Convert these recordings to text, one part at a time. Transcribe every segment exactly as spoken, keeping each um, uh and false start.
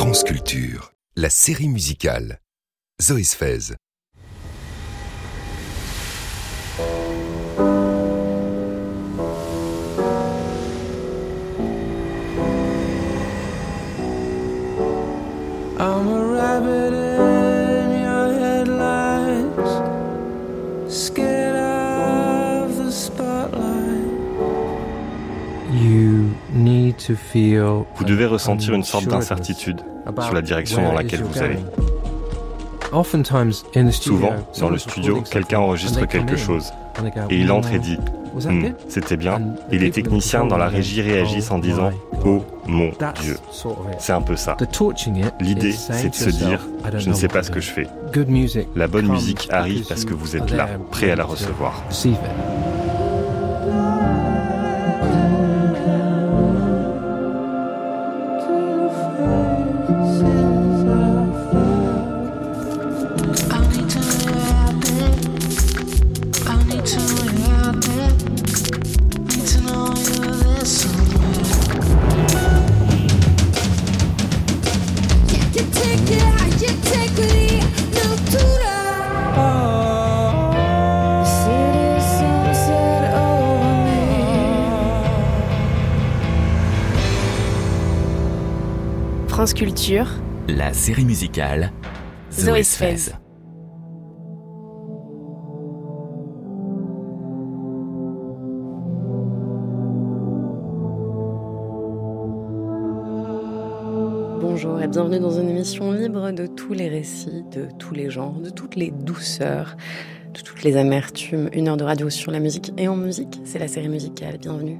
France Culture, la série musicale. Zoé Sfez. I'm a rabbit in your headlights, scared of the spotlight. You need to feel. Vous devez ressentir une sorte d'incertitude sur la direction dans laquelle vous allez. Souvent, dans le studio, quelqu'un enregistre quelque chose et il entre et dit hm, « c'était bien » et les techniciens dans la régie réagissent en disant « oh mon Dieu ». C'est un peu ça. L'idée, c'est de se dire « je ne sais pas ce que je fais ». La bonne musique arrive parce que vous êtes là, prêt à la recevoir. France Culture, la série musicale Zoé Sfez. Bonjour et bienvenue dans une émission libre de tous les récits, de tous les genres, de toutes les douceurs, de toutes les amertumes. Une heure de radio sur la musique et en musique, c'est la série musicale. Bienvenue.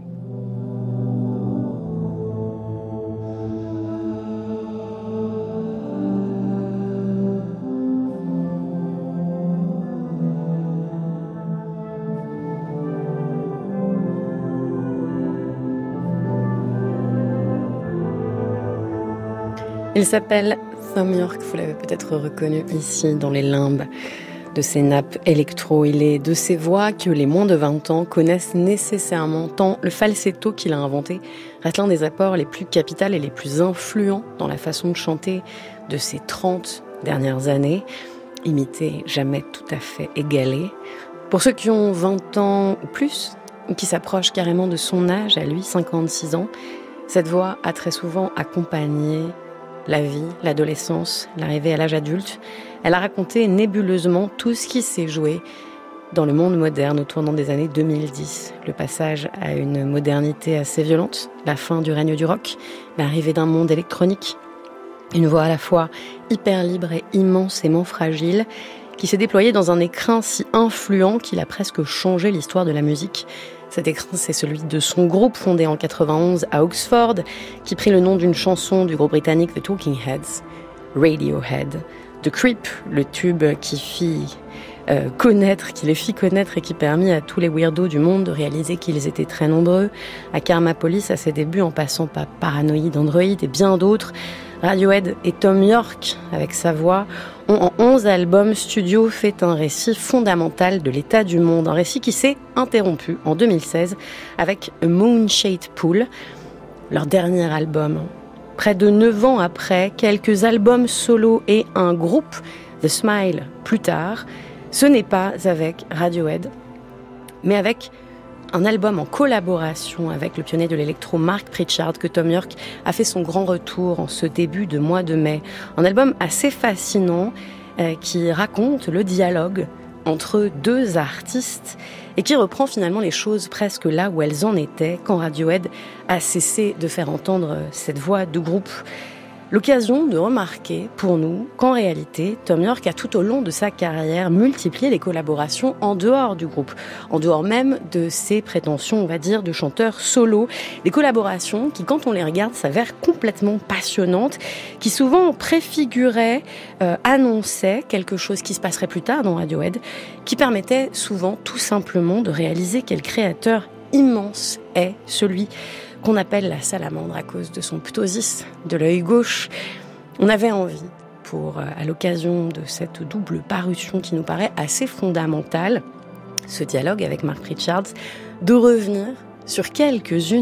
Il s'appelle Thom Yorke, vous l'avez peut-être reconnu ici dans les limbes de ses nappes électro. Il est de ces voix que les moins de vingt ans connaissent nécessairement, tant le falsetto qu'il a inventé reste l'un des apports les plus capitaux et les plus influents dans la façon de chanter de ces trente dernières années, imité, jamais tout à fait égalé. Pour ceux qui ont vingt ans ou plus, ou qui s'approchent carrément de son âge, à lui, cinquante-six ans, cette voix a très souvent accompagné la vie, l'adolescence, l'arrivée à l'âge adulte. Elle a raconté nébuleusement tout ce qui s'est joué dans le monde moderne au tournant des années deux mille dix. Le passage à une modernité assez violente, la fin du règne du rock, l'arrivée d'un monde électronique, une voix à la fois hyper libre et immensément fragile, qui s'est déployée dans un écrin si influent qu'il a presque changé l'histoire de la musique. Cet écrin, c'est celui de son groupe fondé en quatre-vingt-onze à Oxford, qui prit le nom d'une chanson du groupe britannique The Talking Heads, Radiohead. The Creep, le tube qui fit euh, connaître, qui les fit connaître et qui permit à tous les weirdos du monde de réaliser qu'ils étaient très nombreux, à Karma Police à ses débuts en passant par Paranoid Android et bien d'autres. Radiohead et Thom Yorke, avec sa voix, ont en onze albums studio fait un récit fondamental de l'état du monde. Un récit qui s'est interrompu en deux mille seize avec A Moonshade Pool, leur dernier album. Près de neuf ans après, quelques albums solo et un groupe, The Smile, plus tard, ce n'est pas avec Radiohead, mais avec un album en collaboration avec le pionnier de l'électro Mark Pritchard que Thom Yorke a fait son grand retour en ce début de mois de mai. Un album assez fascinant euh, qui raconte le dialogue entre deux artistes et qui reprend finalement les choses presque là où elles en étaient quand Radiohead a cessé de faire entendre cette voix de groupe. L'occasion de remarquer pour nous qu'en réalité, Thom Yorke a tout au long de sa carrière multiplié les collaborations en dehors du groupe, en dehors même de ses prétentions, on va dire, de chanteur solo. Des collaborations qui, quand on les regarde, s'avèrent complètement passionnantes, qui souvent préfiguraient, euh, annonçaient quelque chose qui se passerait plus tard dans Radiohead, qui permettait souvent tout simplement de réaliser quel créateur immense est celui qu'on appelle la salamandre à cause de son ptosis de l'œil gauche. On avait envie, pour, à l'occasion de cette double parution qui nous paraît assez fondamentale, ce dialogue avec Mark Pritchard, de revenir sur quelques-unes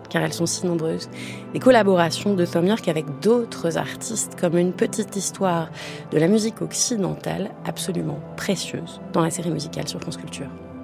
car elles sont si nombreuses, des collaborations de Thom Yorke avec d'autres artistes, comme une petite histoire de la musique occidentale absolument précieuse dans la série musicale sur France Culture.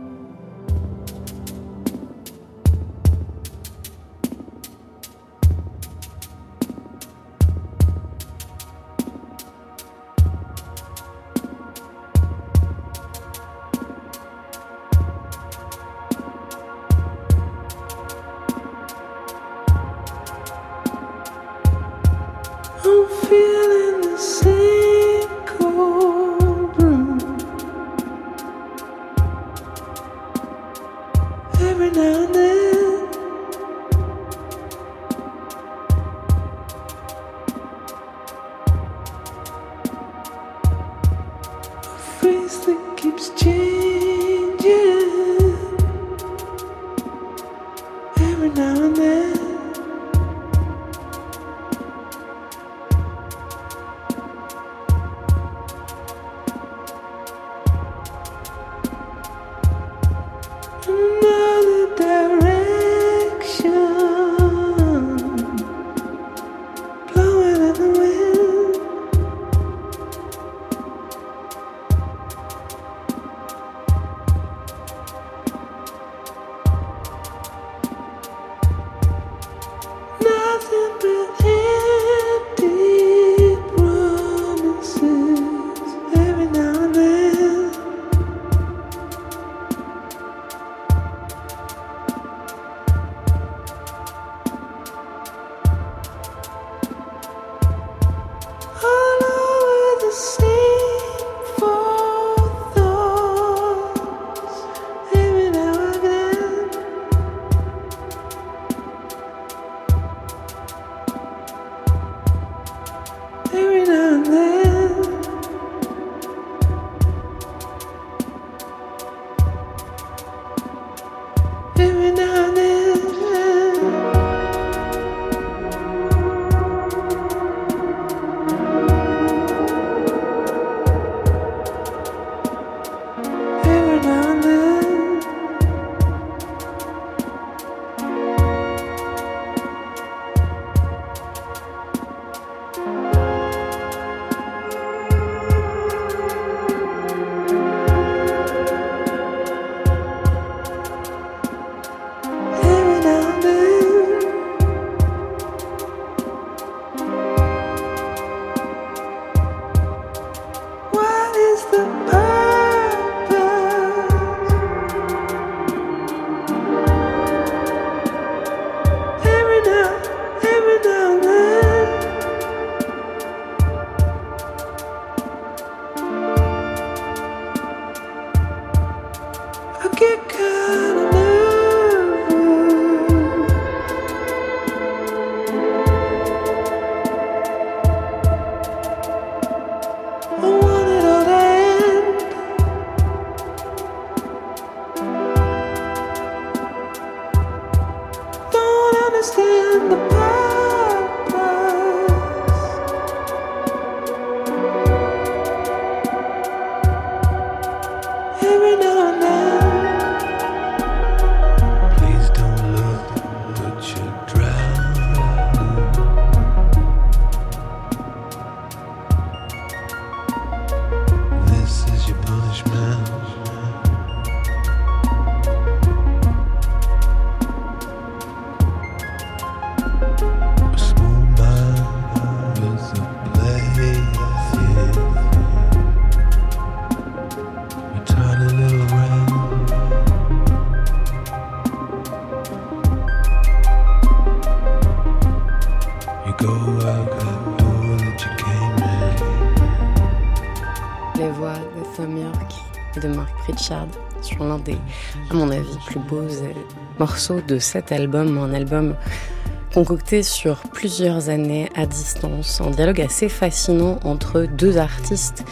Les voix de Thom Yorke et de Mark Pritchard sur l'un des, à mon avis, plus beaux morceaux de cet album, un album concocté sur plusieurs années à distance, un dialogue assez fascinant entre deux artistes.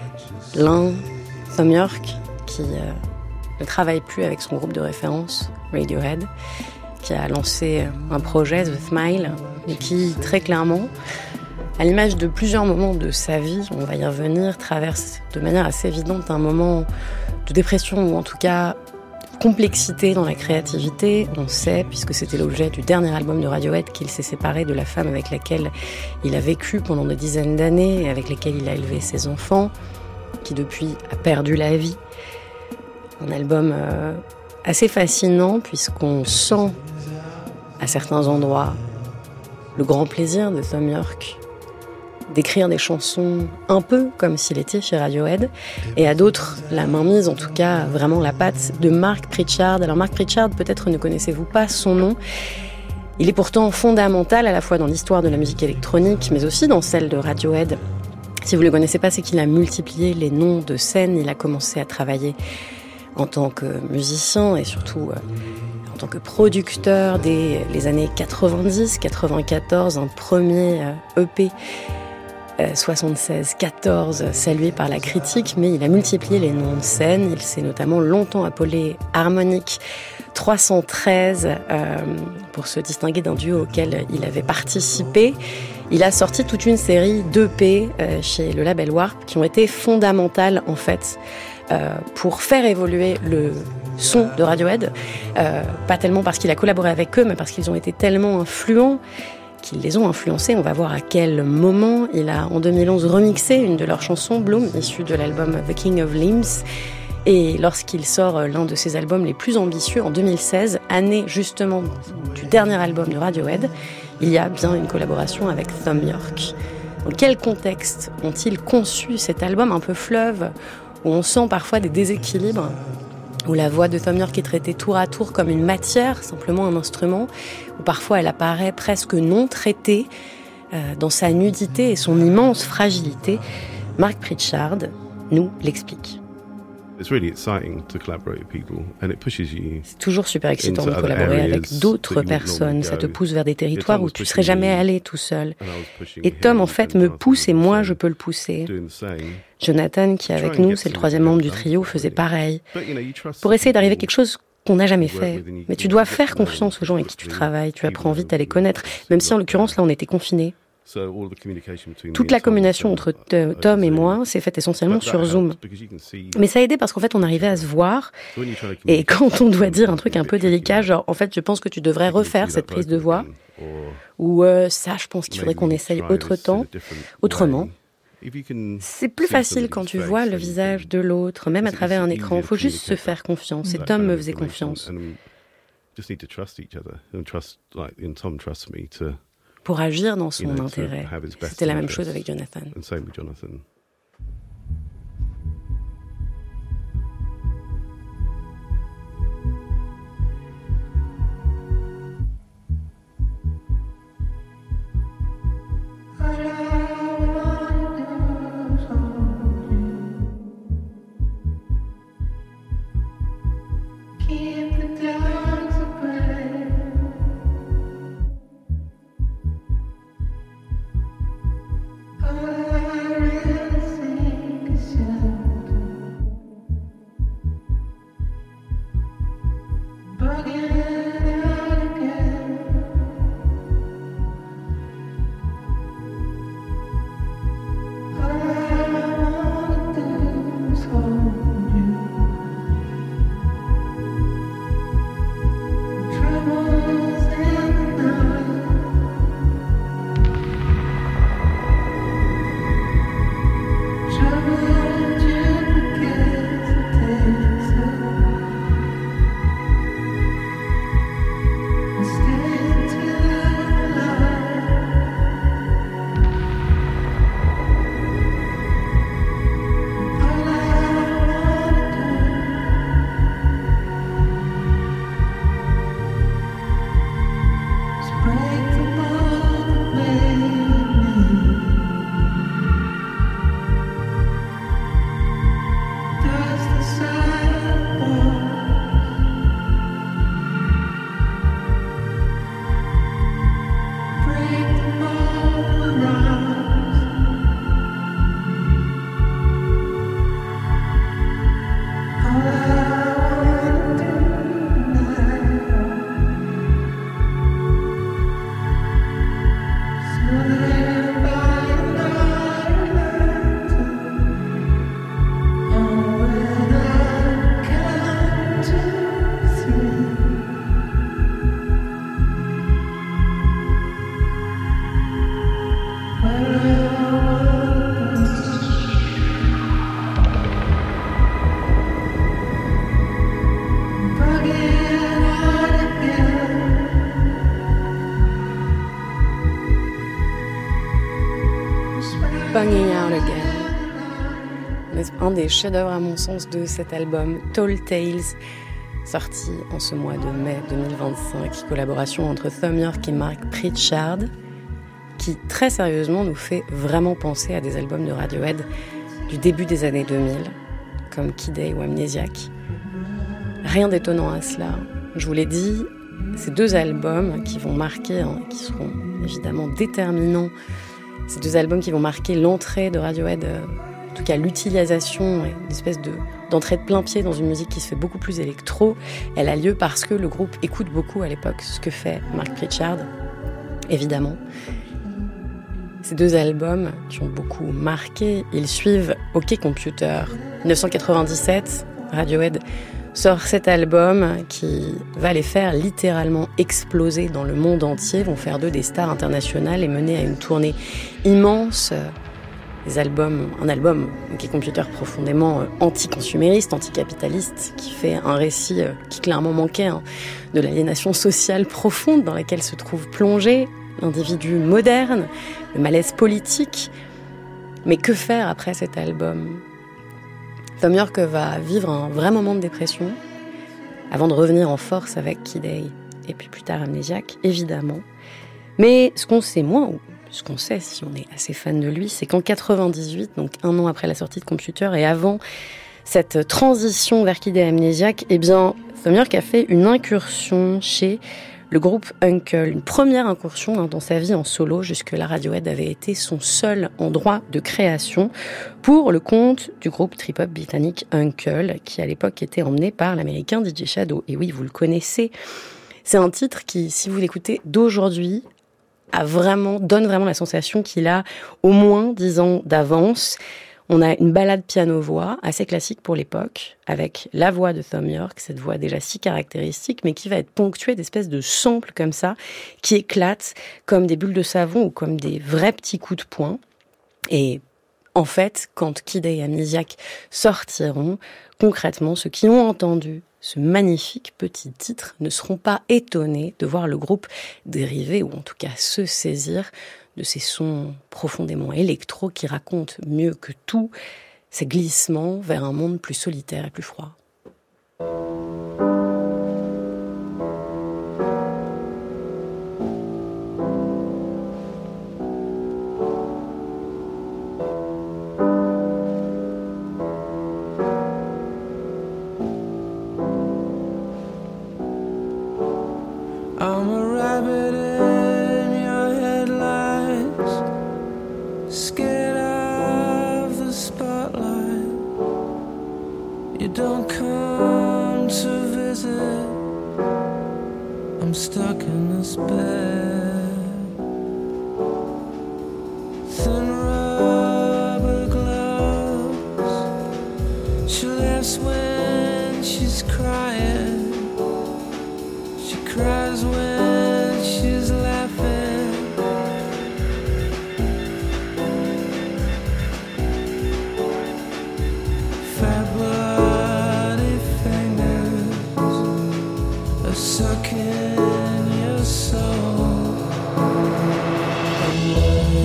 L'un, Thom Yorke, qui euh, ne travaille plus avec son groupe de référence, Radiohead, qui a lancé un projet, The Smile, et qui, très clairement, à l'image de plusieurs moments de sa vie, on va y revenir, traverse de manière assez évidente un moment de dépression, ou en tout cas complexité dans la créativité. On sait, puisque c'était l'objet du dernier album de Radiohead, qu'il s'est séparé de la femme avec laquelle il a vécu pendant des dizaines d'années et avec laquelle il a élevé ses enfants, qui depuis a perdu la vie. Un album euh, assez fascinant puisqu'on sent à certains endroits le grand plaisir de Thom Yorke d'écrire des chansons un peu comme s'il était chez Radiohead, et à d'autres, la mainmise, en tout cas vraiment la patte de Mark Pritchard. Alors Mark Pritchard, peut-être ne connaissez-vous pas son nom. Il est pourtant fondamental à la fois dans l'histoire de la musique électronique, mais aussi dans celle de Radiohead. Si vous ne le connaissez pas, c'est qu'il a multiplié les noms de scène. Il a commencé à travailler en tant que musicien et surtout euh, en tant que producteur dès les années quatre-vingt-dix quatre-vingt-quatorze, un premier euh, E P soixante-seize quatorze salué par la critique, mais il a multiplié les noms de scène. Il s'est notamment longtemps appelé Harmonic trois cent treize euh, pour se distinguer d'un duo auquel il avait participé. Il a sorti toute une série d'E P euh, chez le label Warp qui ont été fondamentales en fait euh, pour faire évoluer le son de Radiohead, euh, pas tellement parce qu'il a collaboré avec eux, mais parce qu'ils ont été tellement influents qu'ils les ont influencés. On va voir à quel moment. Il a en deux mille onze remixé une de leurs chansons, Bloom, issue de l'album The King of Limbs. Et lorsqu'il sort l'un de ses albums les plus ambitieux en deux mille seize, année justement du dernier album de Radiohead, il y a bien une collaboration avec Thom Yorke. Dans quel contexte ont-ils conçu cet album un peu fleuve, où on sent parfois des déséquilibres, où la voix de Thom Yorke est traitée tour à tour comme une matière, simplement un instrument, où parfois elle apparaît presque non traitée euh, dans sa nudité et son immense fragilité. Mark Pritchard nous l'explique. C'est toujours super excitant de collaborer avec d'autres personnes. Ça te pousse vers des territoires où tu ne serais jamais allé tout seul. Et Tom, en fait, me pousse et moi, je peux le pousser. Jonathan, qui est avec nous, c'est le troisième membre du trio, faisait pareil. Pour essayer d'arriver à quelque chose qu'on n'a jamais fait. Mais tu dois faire confiance aux gens avec qui tu travailles. Tu apprends vite à les connaître. Même si, en l'occurrence, là, on était confinés. Toute la communication entre Tom et moi s'est faite essentiellement sur Zoom. Mais ça a aidé parce qu'en fait, on arrivait à se voir. Et quand on doit dire un truc un peu délicat, genre, en fait, je pense que tu devrais refaire cette prise de voix. Ou euh, ça, je pense qu'il faudrait qu'on essaye autre temps, autrement. C'est plus facile quand tu vois le visage de l'autre, même à travers un écran. Il faut juste se faire confiance. Et Tom me faisait confiance. Pour agir dans son intérêt. C'était la même chose avec Jonathan. I Bunging Out Again. Un des chefs-d'œuvre à mon sens de cet album, Tall Tales, sorti en ce mois de mai deux mille vingt-cinq, collaboration entre Thom Yorke et Mark Pritchard, qui très sérieusement nous fait vraiment penser à des albums de Radiohead du début des années deux mille, comme Kid A ou Amnesiac. Rien d'étonnant à cela. Je vous l'ai dit, ces deux albums qui vont marquer, hein, qui seront évidemment déterminants, ces deux albums qui vont marquer l'entrée de Radiohead, euh, en tout cas l'utilisation, une espèce de, d'entrée de plein pied dans une musique qui se fait beaucoup plus électro, elle a lieu parce que le groupe écoute beaucoup à l'époque ce que fait Mark Pritchard, évidemment. Ces deux albums qui ont beaucoup marqué, ils suivent OK Computer. dix-neuf cent quatre-vingt-dix-sept, Radiohead sort cet album qui va les faire littéralement exploser dans le monde entier, vont faire d'eux des stars internationales et mener à une tournée immense. Des albums, un album OK Computer profondément anti-consumériste, anticapitaliste, qui fait un récit qui clairement manquait hein, de l'aliénation sociale profonde dans laquelle se trouve plongé l'individu moderne, le malaise politique. Mais que faire après cet album ? Thom Yorke va vivre un vrai moment de dépression avant de revenir en force avec Kid A et puis plus tard Amnesiac, évidemment. Mais ce qu'on sait moins, ou ce qu'on sait si on est assez fan de lui, c'est qu'en quatre-vingt-dix-huit, donc un an après la sortie de Computer et avant cette transition vers Kid A et Amnesiac, eh bien, Thom Yorke a fait une incursion chez le groupe Uncle, une première incursion hein, dans sa vie en solo. Jusque-là, Radiohead avait été son seul endroit de création pour le compte du groupe trip-hop britannique Uncle, qui à l'époque était emmené par l'américain D J Shadow. Et oui, vous le connaissez. C'est un titre qui, si vous l'écoutez d'aujourd'hui, a vraiment, donne vraiment la sensation qu'il a au moins dix ans d'avance. On a une ballade piano-voix assez classique pour l'époque, avec la voix de Thom Yorke, cette voix déjà si caractéristique, mais qui va être ponctuée d'espèces de samples comme ça, qui éclatent comme des bulles de savon ou comme des vrais petits coups de poing. Et en fait, quand Kid A et Amnesiac sortiront, concrètement, ceux qui ont entendu ce magnifique petit titre ne seront pas étonnés de voir le groupe dériver, ou en tout cas se saisir de ces sons profondément électro qui racontent mieux que tout ces glissements vers un monde plus solitaire et plus froid. I'm a rabbit in your headlights, scared of the spotlight. You don't come to visit, I'm stuck in this bed. Thin rubber gloves, she laughs when she's crying. She cries when she's laughing. Fat bloody fingers are sucking your soul away.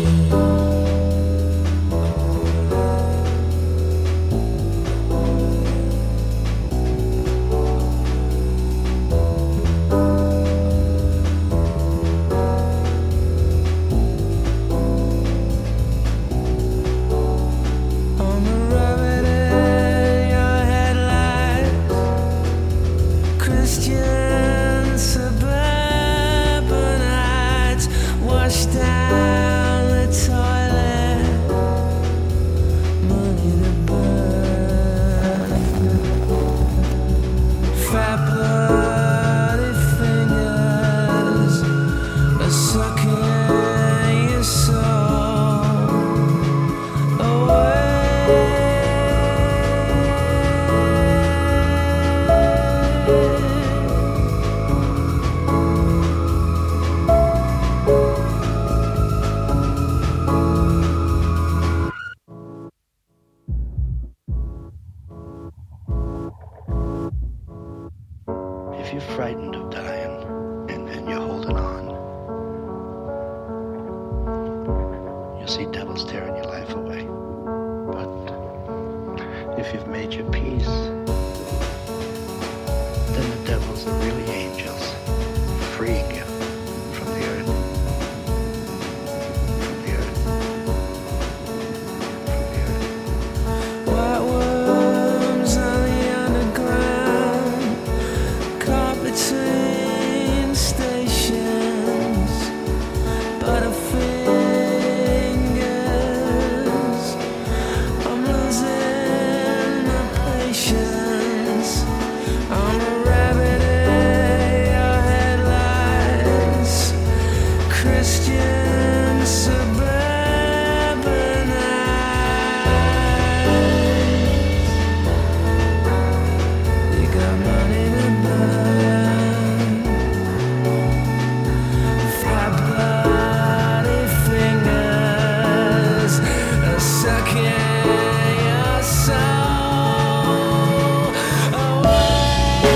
If you're frightened of dying and, and you're holding on, you'll see devils tearing your life away. if you've made your peace, then the devils are really angels, freeing you from the earth. From the earth. From the earth. White worms on the underground, caught between stations, butterfingers. I'm losing my patience. I'm a rabbit in your headlights, Christian suburbanites. You got money to burn, fat bloody fingers are sucking your soul away.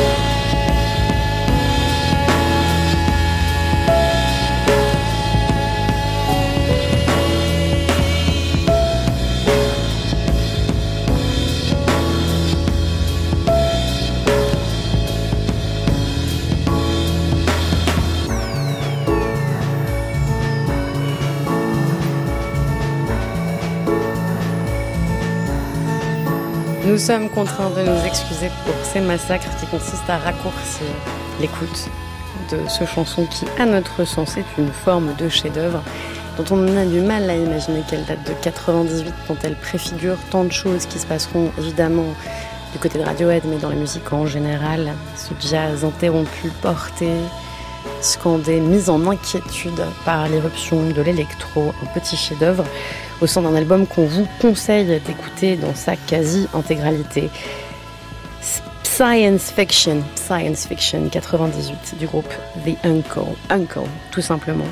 Nous sommes contraints de nous excuser pour ces massacres qui consistent à raccourcir l'écoute de ce chanson qui, à notre sens, est une forme de chef-d'œuvre dont on a du mal à imaginer qu'elle date de quatre-vingt-dix-huit, quand elle préfigure tant de choses qui se passeront évidemment du côté de Radiohead, mais dans la musique en général. Ce jazz interrompu, porté, scandé, mis en inquiétude par l'éruption de l'électro, un petit chef-d'œuvre au sein d'un album qu'on vous conseille d'écouter dans sa quasi-intégralité. Science Fiction, Science Fiction quatre-vingt-dix-huit du groupe The Uncle, Uncle tout simplement.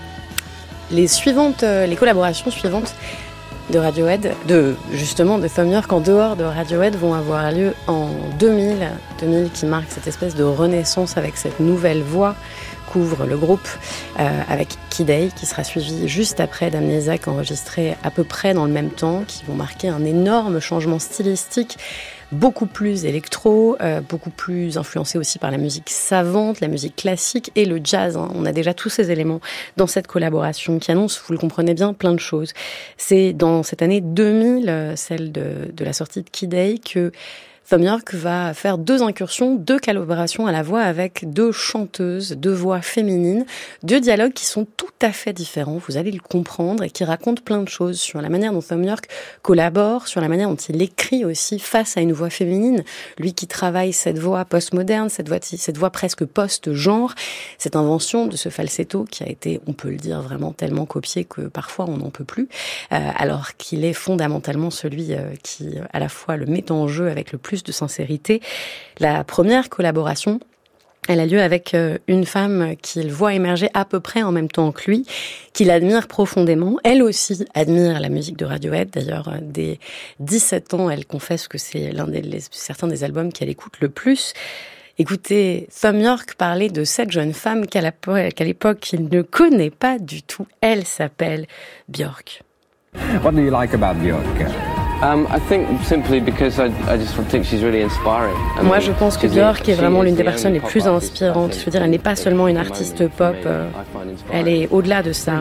Les suivantes, les collaborations suivantes de Radiohead, de justement de Thom Yorke en dehors de Radiohead, vont avoir lieu en deux mille, deux mille qui marque cette espèce de renaissance avec cette nouvelle voix qu'ouvre le groupe euh, avec Kid A, qui sera suivi juste après d'Amnesiac, enregistré à peu près dans le même temps, qui vont marquer un énorme changement stylistique, beaucoup plus électro, euh, beaucoup plus influencé aussi par la musique savante, la musique classique et le jazz. Hein. On a déjà tous ces éléments dans cette collaboration qui annonce, vous le comprenez bien, plein de choses. C'est dans cette année deux mille, euh, celle de, de la sortie de Kid A, que Thom Yorke va faire deux incursions, deux collaborations à la voix avec deux chanteuses, deux voix féminines, deux dialogues qui sont tout à fait différents, vous allez le comprendre, et qui racontent plein de choses sur la manière dont Thom Yorke collabore, sur la manière dont il écrit aussi face à une voix féminine, lui qui travaille cette voix postmoderne, cette voix, cette voix presque post-genre, cette invention de ce falsetto qui a été, on peut le dire, vraiment tellement copié que parfois on n'en peut plus, euh, alors qu'il est fondamentalement celui euh, qui à la fois le met en jeu avec le plus de sincérité. La première collaboration, elle a lieu avec une femme qu'il voit émerger à peu près en même temps que lui, qu'il admire profondément. Elle aussi admire la musique de Radiohead. D'ailleurs, dès dix-sept ans, elle confesse que c'est l'un des les, certains des albums qu'elle écoute le plus. Écoutez, Thom Yorke parlait de cette jeune femme qu'à, la, qu'à l'époque il ne connaît pas du tout. Elle s'appelle Björk. What do you like about Björk? Um, I think simply because I, I just think she's really inspiring. I Moi, mean, je pense que Björk est vraiment l'une des personnes les plus inspirantes. Je veux dire, elle n'est pas seulement une artiste pop, euh, elle est au-delà de ça.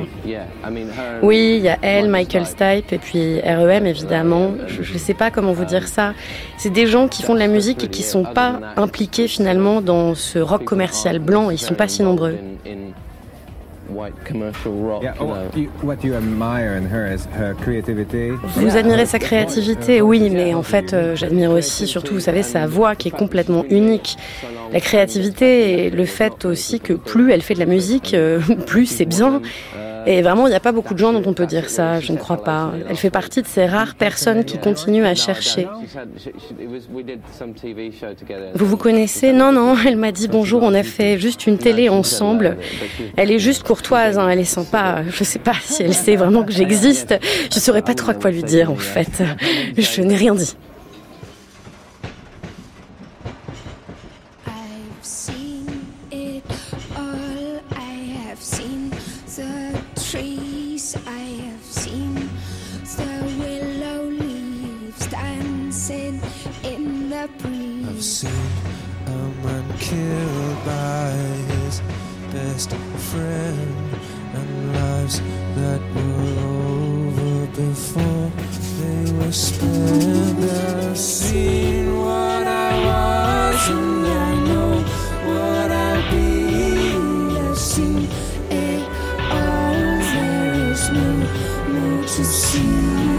Oui, il y a elle, Michael Stipe, et puis R E M, évidemment. Je ne sais pas comment vous dire ça. C'est des gens qui font de la musique et qui sont pas impliqués finalement dans ce rock commercial blanc. Ils sont pas si nombreux. Vous admirez sa créativité, oui, mais en fait, euh, j'admire aussi, surtout, vous savez, sa voix qui est complètement unique. La créativité et le fait aussi que plus elle fait de la musique, euh, plus c'est bien. Et vraiment, il n'y a pas beaucoup de gens dont on peut dire ça, je ne crois pas. Elle fait partie de ces rares personnes qui continuent à chercher. Vous vous connaissez ? Non, non, elle m'a dit bonjour, on a fait juste une télé ensemble. Elle est juste courtoise, hein, elle est sympa. Je ne sais pas si elle sait vraiment que j'existe. Je ne saurais pas trop quoi lui dire, en fait. Je n'ai rien dit. I have seen the willow leaves dancing I've seen a man killed by his best friend, and lives that were over before they were spent. I've seen what I was and I know what I'll be. I've seen it all, there is no more to see.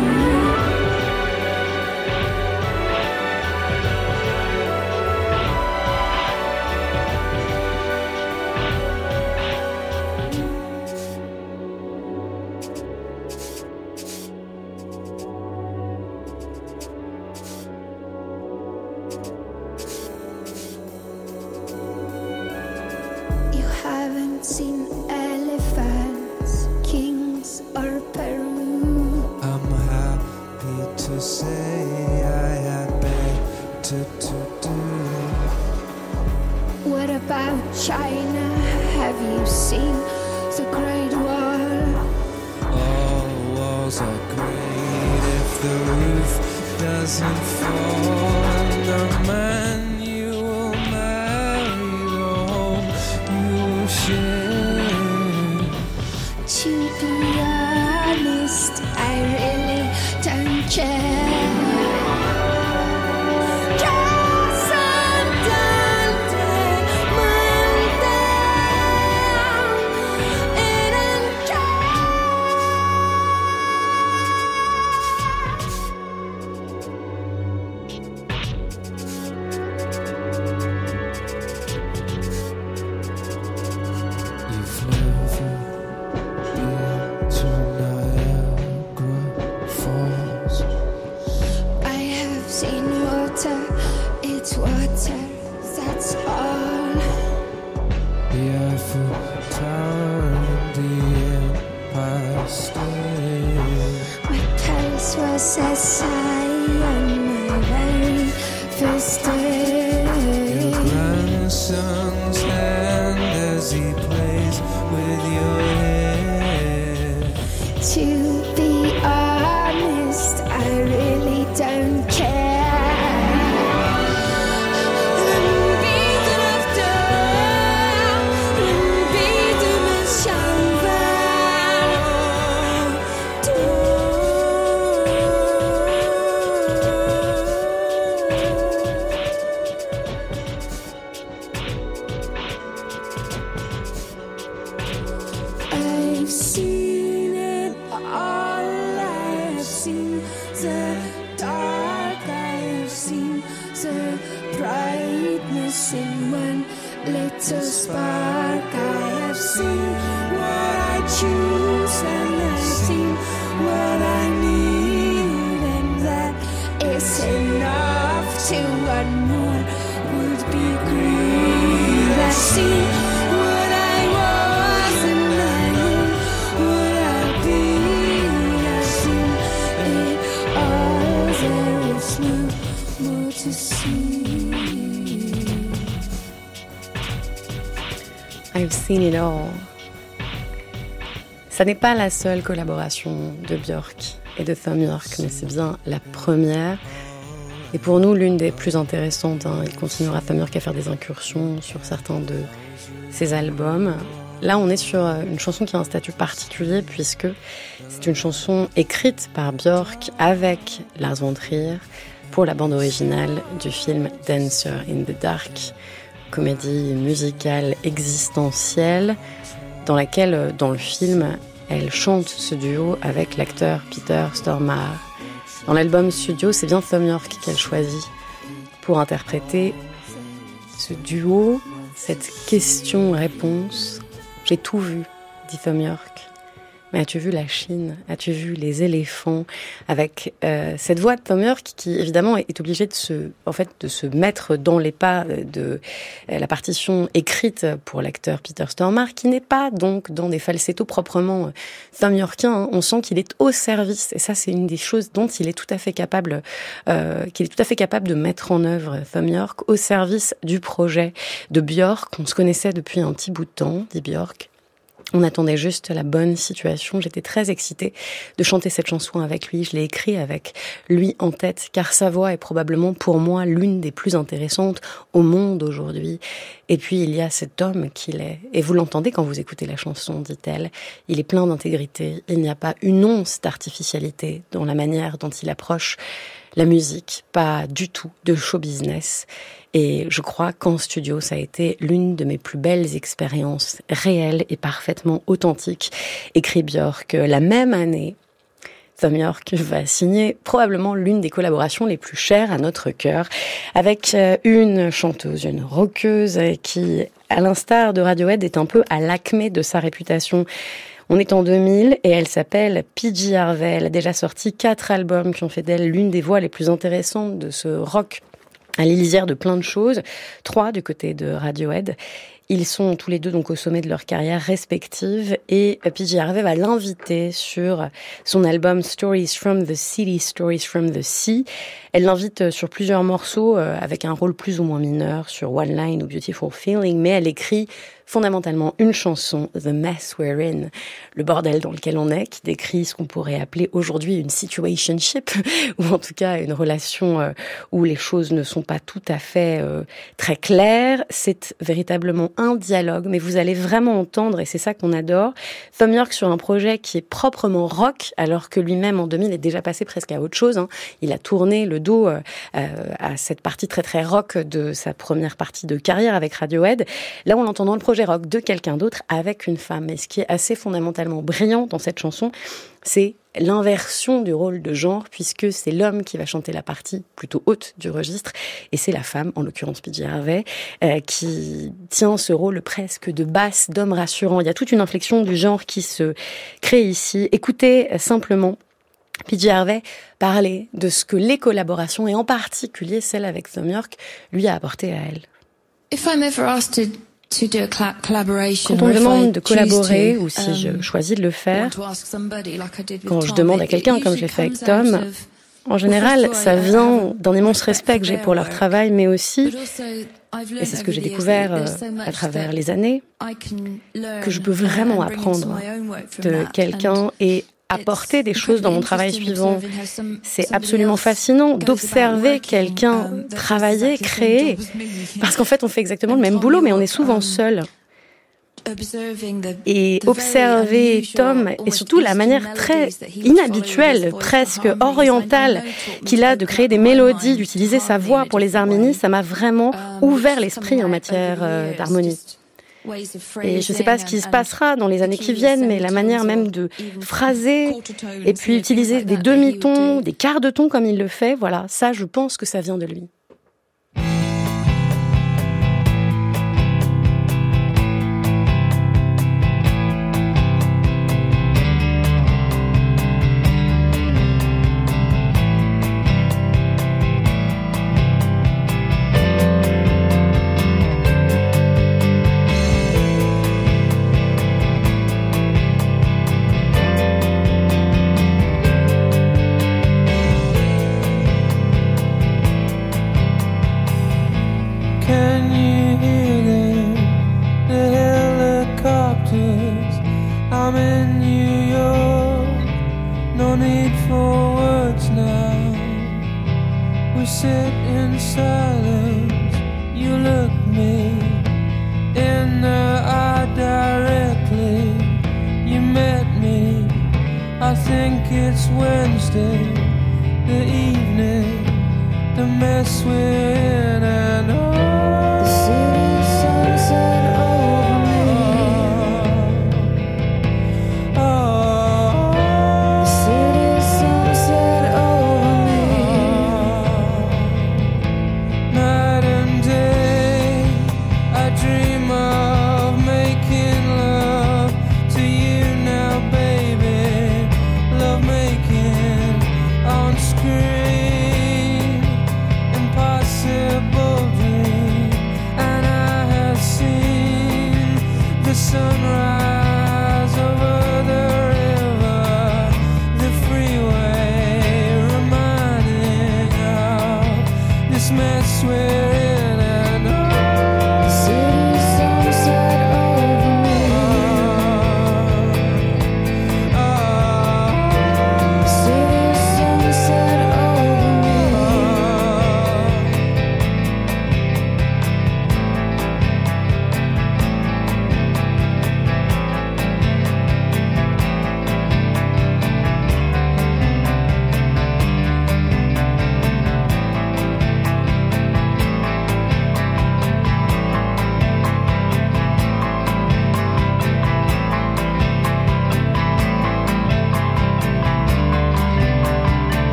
I've seen it all. Ça n'est pas la seule collaboration de Björk et de Thom Yorke, mais c'est bien la première. Et pour nous, l'une des plus intéressantes. Hein. Il continuera, Thom Yorke, à faire des incursions sur certains de ses albums. Là, on est sur une chanson qui a un statut particulier puisque c'est une chanson écrite par Björk avec Lars von Trier pour la bande originale du film Dancer in the Dark, comédie musicale existentielle dans laquelle, dans le film, elle chante ce duo avec l'acteur Peter Stormare. Dans l'album studio, c'est bien Thom Yorke qu'elle choisit pour interpréter ce duo, cette question-réponse. J'ai tout vu, dit Thom Yorke. Mais as-tu vu la Chine ? As-tu vu les éléphants ? Avec euh, cette voix de Thom Yorke qui, évidemment, est obligée de se, en fait, de se mettre dans les pas de euh, la partition écrite pour l'acteur Peter Stormare, qui n'est pas donc dans des falsettos proprement euh, Thom Yorkiens. Hein. On sent qu'il est au service, et ça, c'est une des choses dont il est tout à fait capable, euh, qu'il est tout à fait capable de mettre en œuvre, Thom Yorke, au service du projet de Björk. On se connaissait depuis un petit bout de temps, dit Björk. On attendait juste la bonne situation. J'étais très excitée de chanter cette chanson avec lui. Je l'ai écrite avec lui en tête, car sa voix est probablement pour moi l'une des plus intéressantes au monde aujourd'hui. Et puis il y a cet homme qu'il est. Et vous l'entendez quand vous écoutez la chanson, dit-elle. Il est plein d'intégrité. Il n'y a pas une once d'artificialité dans la manière dont il approche la musique, pas du tout de show business. Et je crois qu'en studio, ça a été l'une de mes plus belles expériences réelles et parfaitement authentiques. Écrit Björk la même année. Thom Yorke va signer probablement l'une des collaborations les plus chères à notre cœur, avec une chanteuse, une rockeuse qui, à l'instar de Radiohead, est un peu à l'acmé de sa réputation. On est en deux mille et elle s'appelle P J Harvey. Elle a déjà sorti quatre albums qui ont fait d'elle l'une des voix les plus intéressantes de ce rock à l'élisière de plein de choses. Trois du côté de Radiohead. Ils sont tous les deux donc au sommet de leur carrière respective et P J Harvey va l'inviter sur son album Stories from the City, Stories from the Sea. Elle l'invite sur plusieurs morceaux avec un rôle plus ou moins mineur sur One Line ou Beautiful Feeling, mais elle écrit fondamentalement une chanson, The Mess We're In, le bordel dans lequel on est, qui décrit ce qu'on pourrait appeler aujourd'hui une situationship, ou en tout cas une relation euh, où les choses ne sont pas tout à fait euh, très claires. C'est véritablement un dialogue, mais vous allez vraiment entendre, et c'est ça qu'on adore, Thom Yorke sur un projet qui est proprement rock, alors que lui-même en deux mille est déjà passé presque à autre chose. Hein. Il a tourné le dos euh, à cette partie très très rock de sa première partie de carrière avec Radiohead. Là, on l'entend dans le projet rock de quelqu'un d'autre avec une femme. Et ce qui est assez fondamentalement brillant dans cette chanson, c'est l'inversion du rôle de genre, puisque c'est l'homme qui va chanter la partie plutôt haute du registre, et c'est la femme, en l'occurrence P J Harvey, euh, qui tient ce rôle presque de basse, d'homme rassurant. Il y a toute une inflexion du genre qui se crée ici. Écoutez simplement P J Harvey parler de ce que les collaborations, et en particulier celle avec Thom Yorke, lui a apporté à elle. If I'm ever asked to Quand on me demande de collaborer, ou si je choisis de le faire, quand je demande à quelqu'un, comme je l'ai fait avec Tom, en général, ça vient d'un immense respect que j'ai pour leur travail, mais aussi, et c'est ce que j'ai découvert à travers les années, que je peux vraiment apprendre de quelqu'un et apporter des choses dans mon travail suivant. C'est absolument fascinant d'observer quelqu'un travailler, créer, parce qu'en fait on fait exactement le même boulot, mais on est souvent seul. Et observer Tom, et surtout la manière très inhabituelle, presque orientale qu'il a de créer des mélodies, d'utiliser sa voix pour les harmonies, ça m'a vraiment ouvert l'esprit en matière euh, d'harmonie. Et je ne sais pas ce qui se passera dans les années qui viennent, mais la manière même de phraser et puis utiliser des demi-tons, des quarts de ton comme il le fait, voilà, ça je pense que ça vient de lui.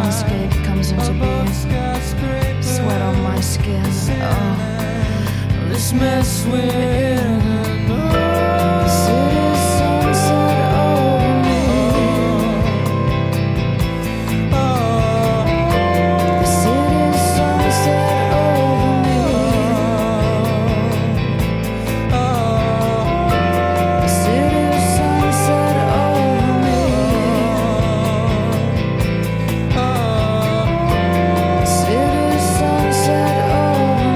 landscape comes into being. Sweat on my skin. Oh, this mess we're in. The city's sunset over me. The city's sunset over me. The city's sunset over me. The city's sunset over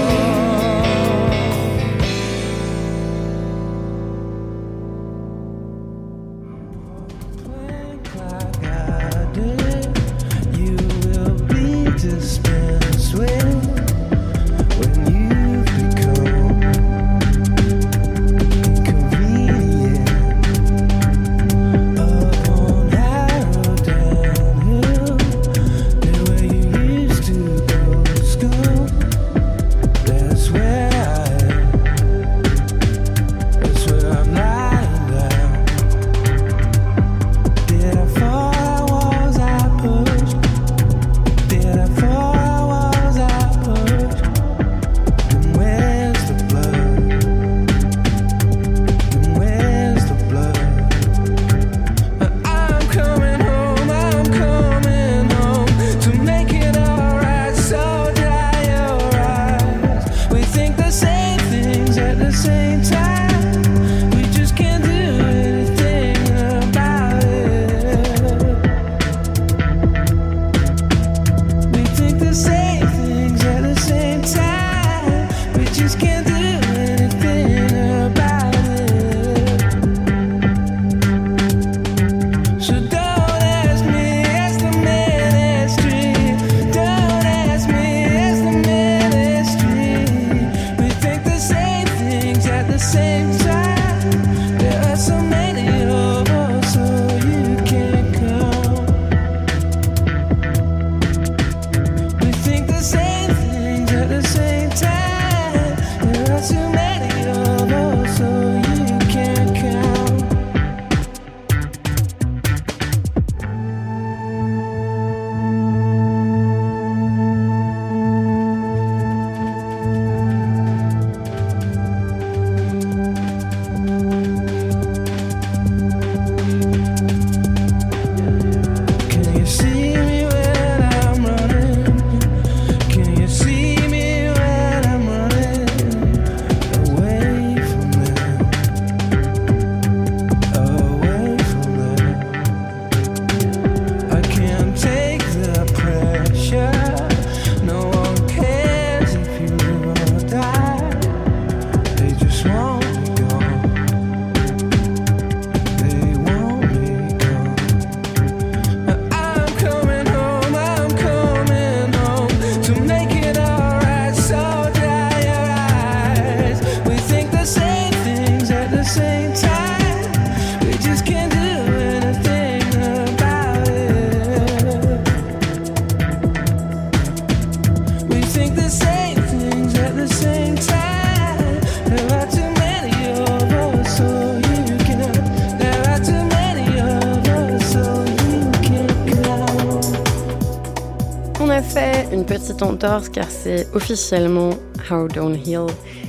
une petite entorse car c'est officiellement How Downhill,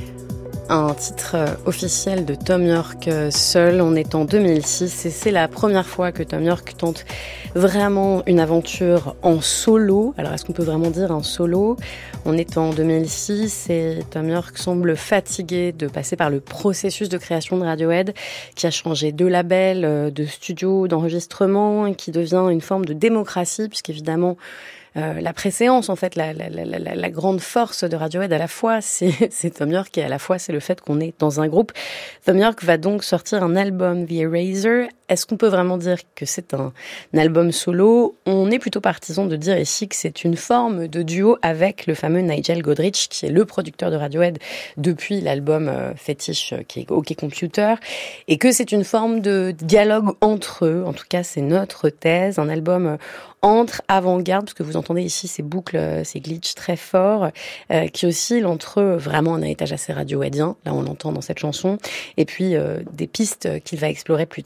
un titre officiel de Thom Yorke seul. On est en deux mille six et c'est la première fois que Thom Yorke tente vraiment une aventure en solo. Alors est-ce qu'on peut vraiment dire en solo ? On est en deux mille six et Thom Yorke semble fatigué de passer par le processus de création de Radiohead qui a changé de label, de studio, d'enregistrement et qui devient une forme de démocratie puisqu'évidemment Euh, la préséance, en fait, la, la, la, la, la grande force de Radiohead à la fois, c'est, c'est Thom Yorke et à la fois, c'est le fait qu'on est dans un groupe. Thom Yorke va donc sortir un album, The Eraser. Est-ce qu'on peut vraiment dire que c'est un, un album solo ? On est plutôt partisan de dire ici que c'est une forme de duo avec le fameux Nigel Godrich, qui est le producteur de Radiohead depuis l'album euh, fétiche euh, qui est OK Computer, et que c'est une forme de dialogue entre eux. En tout cas, c'est notre thèse, un album euh, entre avant-garde, parce que vous entendez ici ces boucles, ces glitches très forts, euh, qui oscillent entre vraiment un héritage assez radioheadien, là on l'entend dans cette chanson, et puis euh, des pistes qu'il va explorer plus tard avec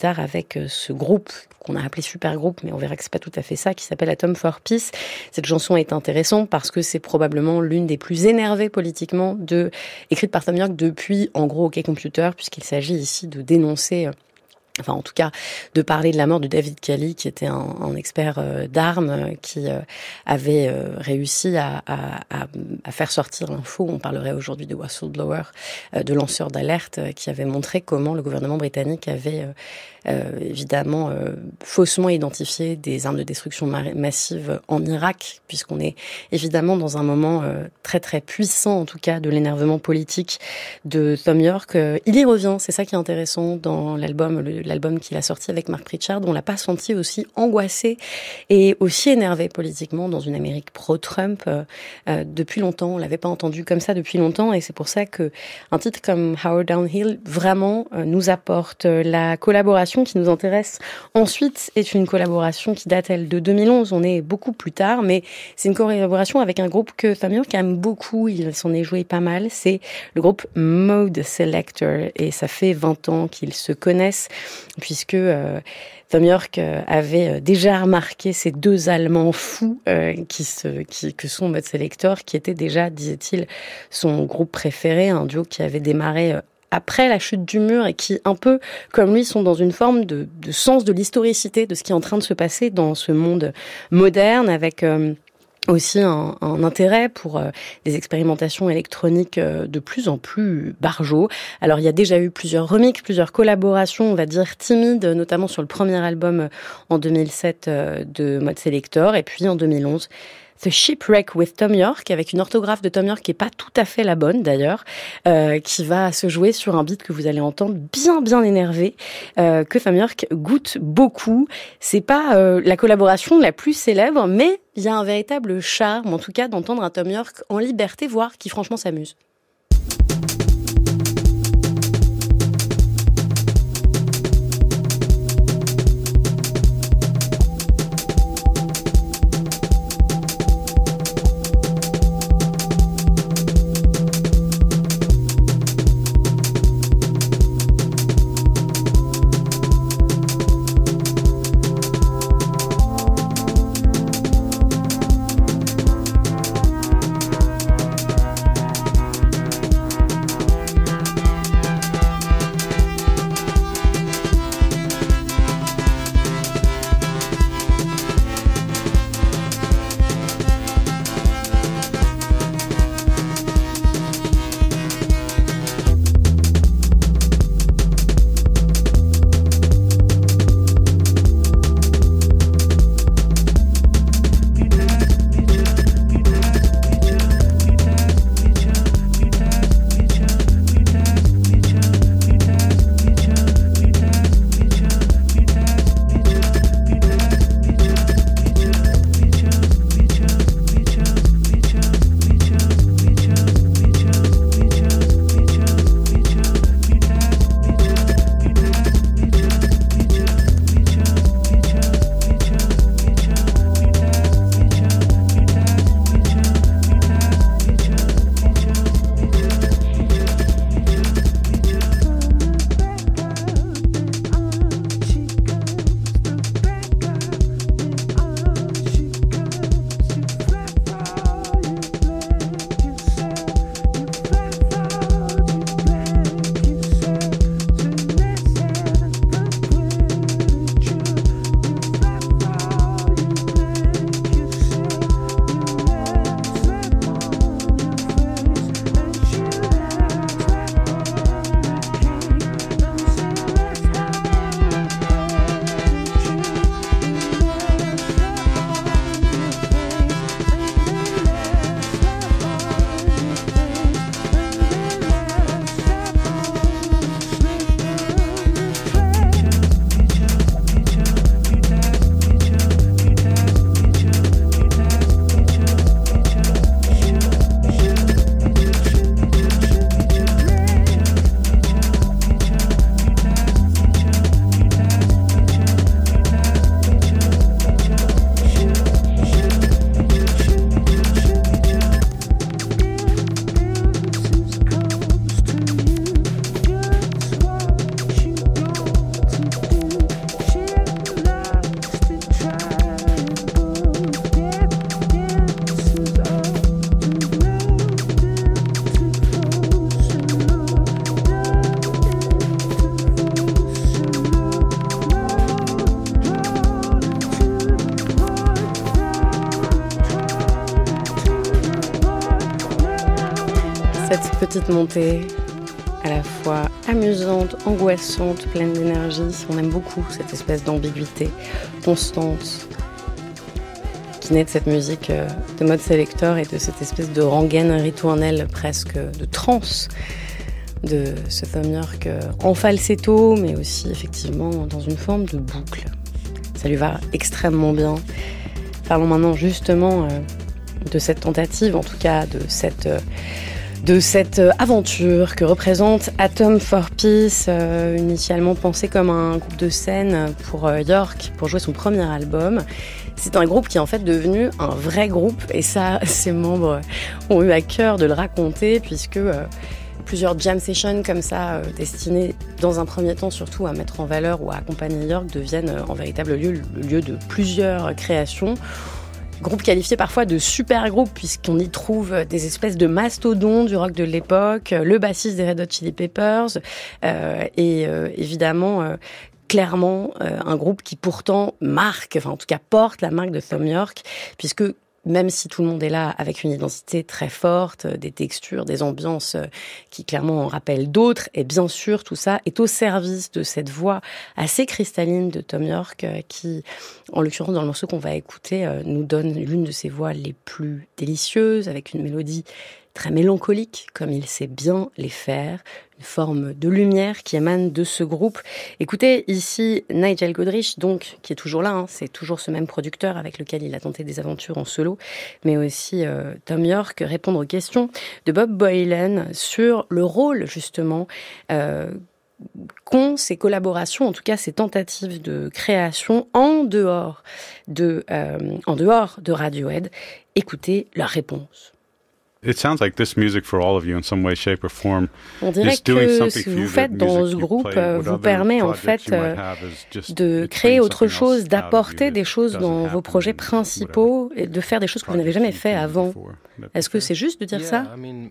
avec ce groupe qu'on a appelé supergroupe, mais on verra que c'est pas tout à fait ça, qui s'appelle Atom for Peace. Cette chanson est intéressante parce que c'est probablement l'une des plus énervées politiquement de, écrite par Thom Yorke depuis, en gros, OK Computer, puisqu'il s'agit ici de dénoncer... Enfin, en tout cas, de parler de la mort de David Kelly, qui était un, un expert euh, d'armes, euh, qui euh, avait euh, réussi à, à, à, à faire sortir l'info. On parlerait aujourd'hui de whistleblower, euh, de lanceur d'alerte, euh, qui avait montré comment le gouvernement britannique avait euh, euh, évidemment euh, faussement identifié des armes de destruction ma- massive en Irak, puisqu'on est évidemment dans un moment euh, très très puissant, en tout cas, de l'énervement politique de Thom Yorke. Euh, il y revient, c'est ça qui est intéressant dans l'album, le, l'album qu'il a sorti avec Mark Pritchard. On l'a pas senti aussi angoissé et aussi énervé politiquement dans une Amérique pro-Trump euh, euh, depuis longtemps. On l'avait pas entendu comme ça depuis longtemps, et c'est pour ça que un titre comme How Downhill vraiment euh, nous apporte. La collaboration qui nous intéresse ensuite est une collaboration qui date, elle, de deux mille onze. On est beaucoup plus tard, mais c'est une collaboration avec un groupe que Thom Yorke aime beaucoup. Il s'en est joué pas mal. C'est le groupe Mode Selector, et ça fait vingt ans qu'ils se connaissent, puisque euh, Thom Yorke avait déjà remarqué ces deux Allemands fous euh, qui se, qui, que sont Mode Selector, qui était déjà, disait-il, son groupe préféré, un duo qui avait démarré euh, après la chute du mur et qui, un peu comme lui, sont dans une forme de, de sens de l'historicité de ce qui est en train de se passer dans ce monde moderne, avec... Euh, aussi un, un intérêt pour euh, des expérimentations électroniques euh, de plus en plus barjots. Alors, il y a déjà eu plusieurs remixes, plusieurs collaborations, on va dire timides, notamment sur le premier album euh, en deux mille sept euh, de Mode Selector, et puis en deux mille onze, The Shipwreck with Thom Yorke, avec une orthographe de Thom Yorke qui est pas tout à fait la bonne d'ailleurs, euh, qui va se jouer sur un beat que vous allez entendre bien bien énervé, euh, que Thom Yorke goûte beaucoup. C'est pas euh, la collaboration la plus célèbre, mais il y a un véritable charme, en tout cas, d'entendre un Thom Yorke en liberté, voire qui franchement s'amuse. Cette petite montée, à la fois amusante, angoissante, pleine d'énergie. On aime beaucoup cette espèce d'ambiguïté constante qui naît de cette musique de Mode Selector et de cette espèce de rengaine ritournelle presque de trance de ce Thom Yorke en falsetto, mais aussi effectivement dans une forme de boucle. Ça lui va extrêmement bien. Parlons maintenant justement de cette tentative, en tout cas de cette... de cette aventure que représente Atom for Peace, euh, initialement pensé comme un groupe de scène pour euh, Yorke, pour jouer son premier album. C'est un groupe qui est en fait devenu un vrai groupe, et ça, ses membres ont eu à cœur de le raconter, puisque euh, plusieurs jam sessions comme ça, euh, destinées dans un premier temps surtout à mettre en valeur ou à accompagner Yorke, deviennent euh, en véritable lieu, le lieu de plusieurs créations. Groupe qualifié parfois de super groupe, puisqu'on y trouve des espèces de mastodons du rock de l'époque, le bassiste des Red Hot Chili Peppers, euh, et euh, évidemment, euh, clairement, euh, un groupe qui pourtant marque, enfin en tout cas porte la marque de Thom Yorke, puisque même si tout le monde est là avec une identité très forte, des textures, des ambiances qui clairement en rappellent d'autres, et bien sûr tout ça est au service de cette voix assez cristalline de Thom Yorke qui, en l'occurrence dans le morceau qu'on va écouter, nous donne l'une de ses voix les plus délicieuses, avec une mélodie très mélancolique, comme il sait bien les faire, une forme de lumière qui émane de ce groupe. Écoutez, ici, Nigel Godrich, donc, qui est toujours là, hein, c'est toujours ce même producteur avec lequel il a tenté des aventures en solo, mais aussi euh, Thom Yorke, répondre aux questions de Bob Boilen sur le rôle, justement, euh, qu'ont ces collaborations, en tout cas ces tentatives de création en dehors de, euh, en dehors de Radiohead. Écoutez leur réponse. It sounds like this music for all of you in some way, shape or form. On dirait que ce que vous faites dans ce groupe vous permet en fait de créer autre chose, d'apporter des choses dans vos projets principaux et de faire des choses que vous n'avez jamais fait avant. Est-ce que c'est juste de dire ça ?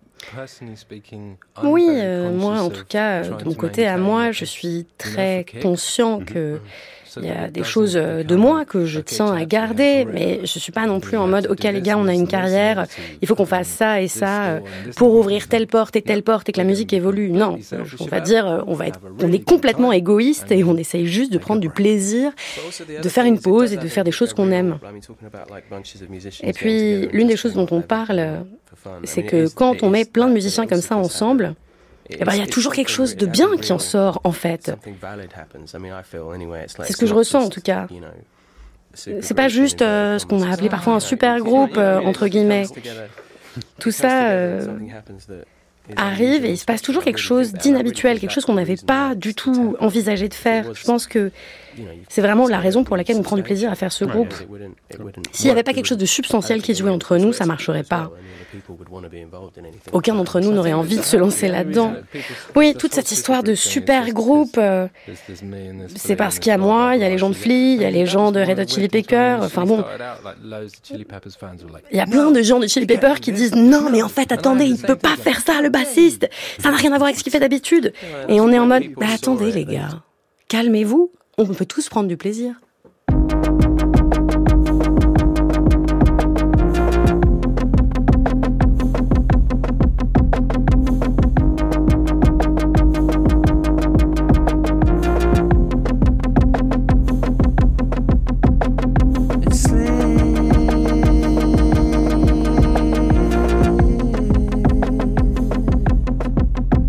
Oui, euh, moi en tout cas, de mon côté à moi, je suis très conscient que il y a des choses de moi que je tiens à garder, mais je suis pas non plus en mode « Ok les gars, on a une carrière, il faut qu'on fasse ça et ça pour ouvrir telle porte et telle porte et que la musique évolue. » Non, on va dire, on, va être, on est complètement égoïste et on essaye juste de prendre du plaisir, de faire une pause et de faire des choses qu'on aime. Et puis, l'une des choses dont on parle, c'est que quand on met plein de musiciens comme ça ensemble, eh ben, il y a toujours quelque chose de bien qui en sort, en fait. C'est ce que je ressens, en tout cas. C'est pas juste euh, ce qu'on a appelé parfois un super groupe, euh, entre guillemets. Tout ça euh, arrive et il se passe toujours quelque chose d'inhabituel, quelque chose qu'on n'avait pas du tout envisagé de faire. Je pense que c'est vraiment la raison pour laquelle on prend du plaisir à faire ce groupe. S'il n'y avait pas quelque chose de substantiel qui se jouait entre nous, ça ne marcherait pas. Aucun d'entre nous n'aurait envie de se lancer là-dedans. Oui, toute cette histoire de super groupe, euh, c'est parce qu'il y a moi, il y a les gens de Flea, il y a les gens de Red Hot Chili Peppers, enfin bon. Il y a plein de gens de Chili Peppers qui disent « Non, mais en fait, attendez, il ne peut pas faire ça, le bassiste. Ça n'a rien à voir avec ce qu'il fait d'habitude. » Et on est en mode « Bah attendez les gars, calmez-vous. On peut tous prendre du plaisir. »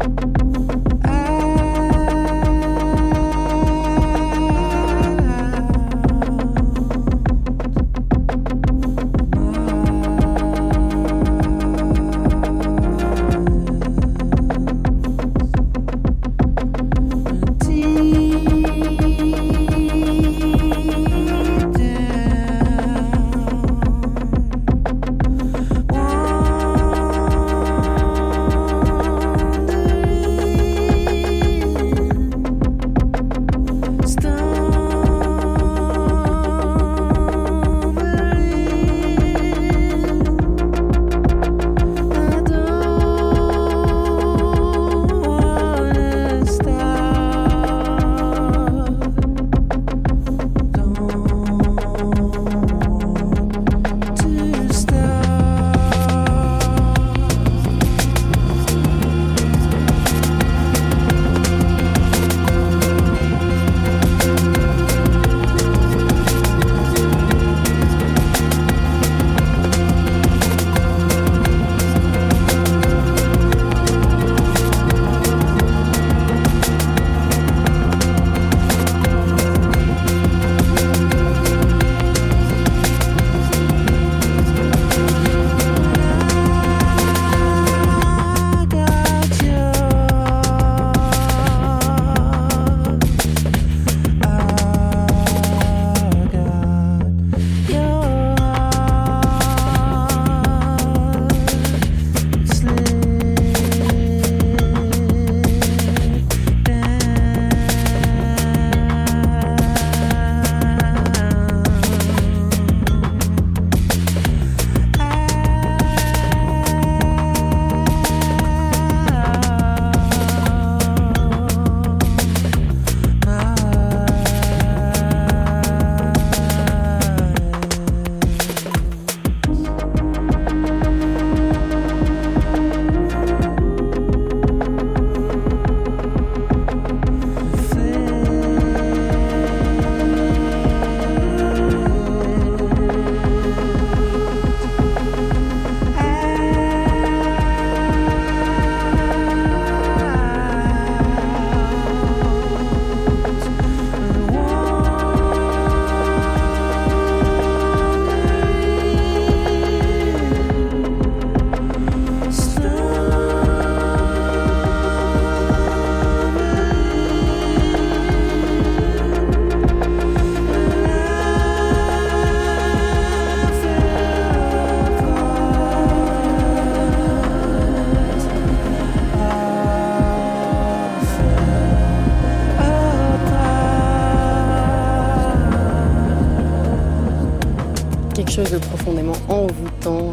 I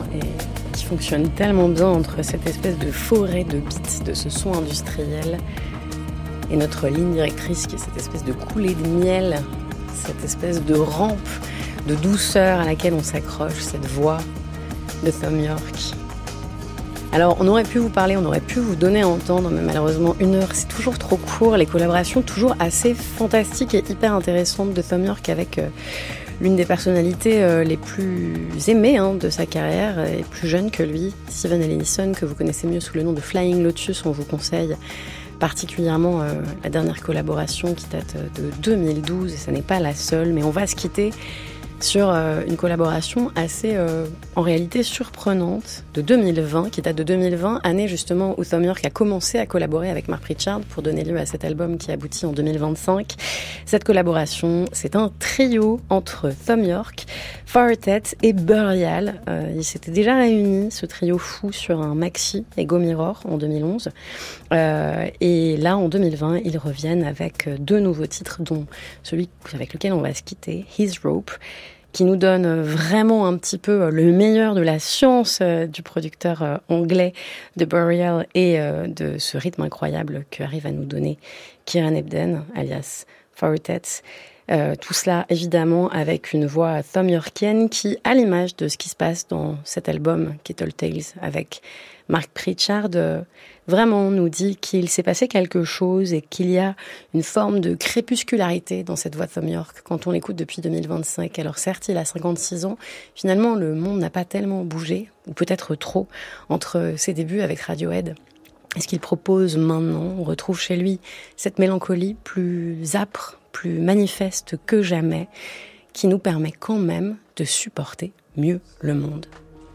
et qui fonctionne tellement bien entre cette espèce de forêt de beats de ce son industriel et notre ligne directrice qui est cette espèce de coulée de miel, cette espèce de rampe de douceur à laquelle on s'accroche, cette voix de Thom Yorke. Alors on aurait pu vous parler, on aurait pu vous donner à entendre, mais malheureusement une heure c'est toujours trop court, les collaborations toujours assez fantastiques et hyper intéressantes de Thom Yorke avec euh, l'une des personnalités euh, les plus aimées hein, de sa carrière, et plus jeune que lui, Steven Ellison, que vous connaissez mieux sous le nom de Flying Lotus. On vous conseille particulièrement euh, la dernière collaboration qui date de deux mille douze, et ça n'est pas la seule, mais on va se quitter sur euh, une collaboration assez, euh, en réalité, surprenante de deux mille vingt, qui date de deux mille vingt, année justement où Thom Yorke a commencé à collaborer avec Mark Pritchard pour donner lieu à cet album qui aboutit en deux mille vingt-cinq. Cette collaboration, c'est un trio entre Thom Yorke, Fartet et Burial. Euh, ils s'étaient déjà réunis, ce trio fou, sur un maxi Ego Mirror en deux mille onze. Euh, et là, en deux mille vingt, ils reviennent avec deux nouveaux titres, dont celui avec lequel on va se quitter, His Rope, qui nous donne vraiment un petit peu le meilleur de la science euh, du producteur euh, anglais de Burial et euh, de ce rythme incroyable qu'arrive à nous donner Kieran Hebden, alias Fartet. Euh, tout cela, évidemment, avec une voix Thom Yorkienne qui, à l'image de ce qui se passe dans cet album Kettle Tales avec Mark Pritchard, euh, vraiment nous dit qu'il s'est passé quelque chose et qu'il y a une forme de crépuscularité dans cette voix de Thom Yorke quand on l'écoute depuis deux mille vingt-cinq. Alors certes, il a cinquante-six ans, finalement le monde n'a pas tellement bougé, ou peut-être trop, entre ses débuts avec Radiohead et ce qu'il propose maintenant. On retrouve chez lui cette mélancolie plus âpre, plus manifeste que jamais, qui nous permet quand même de supporter mieux le monde.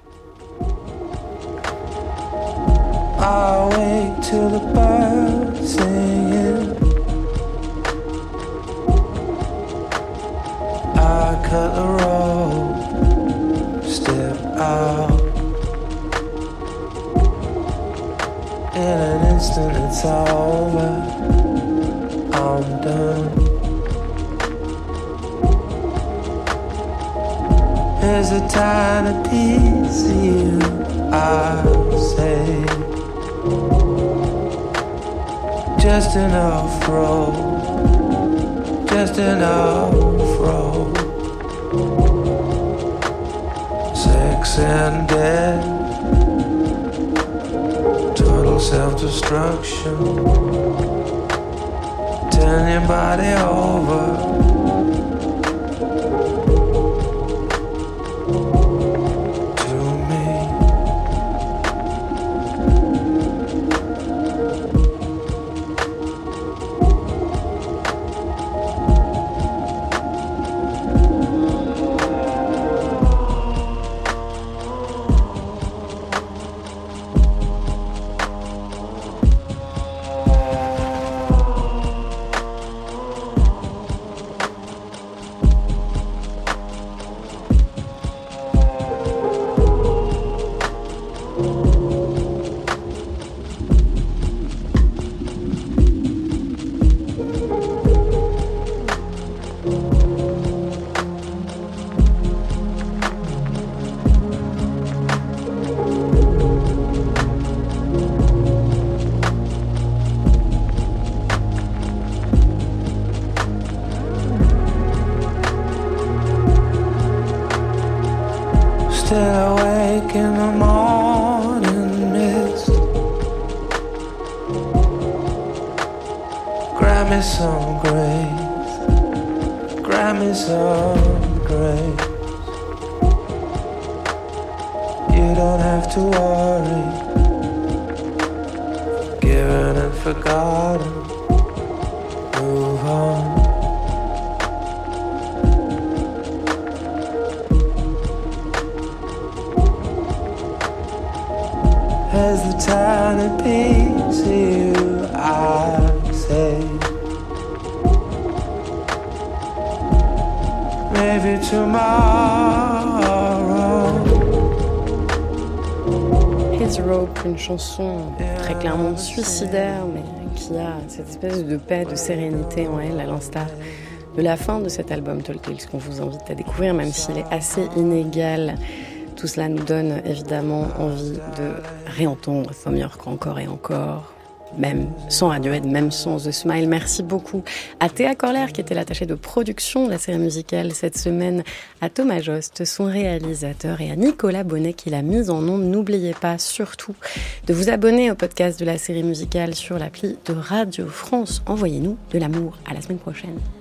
I wait till the birds sing. I cut the road, step out. In an instant it's over, I'm done. Here's a tiny piece of you, I say. Just enough road, just enough road. Sex and death, total self-destruction. Turn your body over. Still awake in the morning mist. Grab me some grace, grab me some grace. You don't have to worry, forgiven and forgotten. Move on. As the tiny piece of you, I say. Maybe tomorrow. His Rope, une chanson très clairement suicidaire, mais qui a cette espèce de paix, de sérénité en elle, à l'instar de la fin de cet album Tall Tales qu'on vous invite à découvrir, même s'il est assez inégal Tout cela nous donne évidemment envie de réentendre Thom Yorke encore et encore, même sans Radiohead, même sans The Smile. Merci beaucoup à Théa Corler qui était l'attachée de production de la série musicale cette semaine, à Thomas Jost, son réalisateur, et à Nicolas Bonnet qui l'a mise en ondes. N'oubliez pas surtout de vous abonner au podcast de la série musicale sur l'appli de Radio France. Envoyez-nous de l'amour. À la semaine prochaine.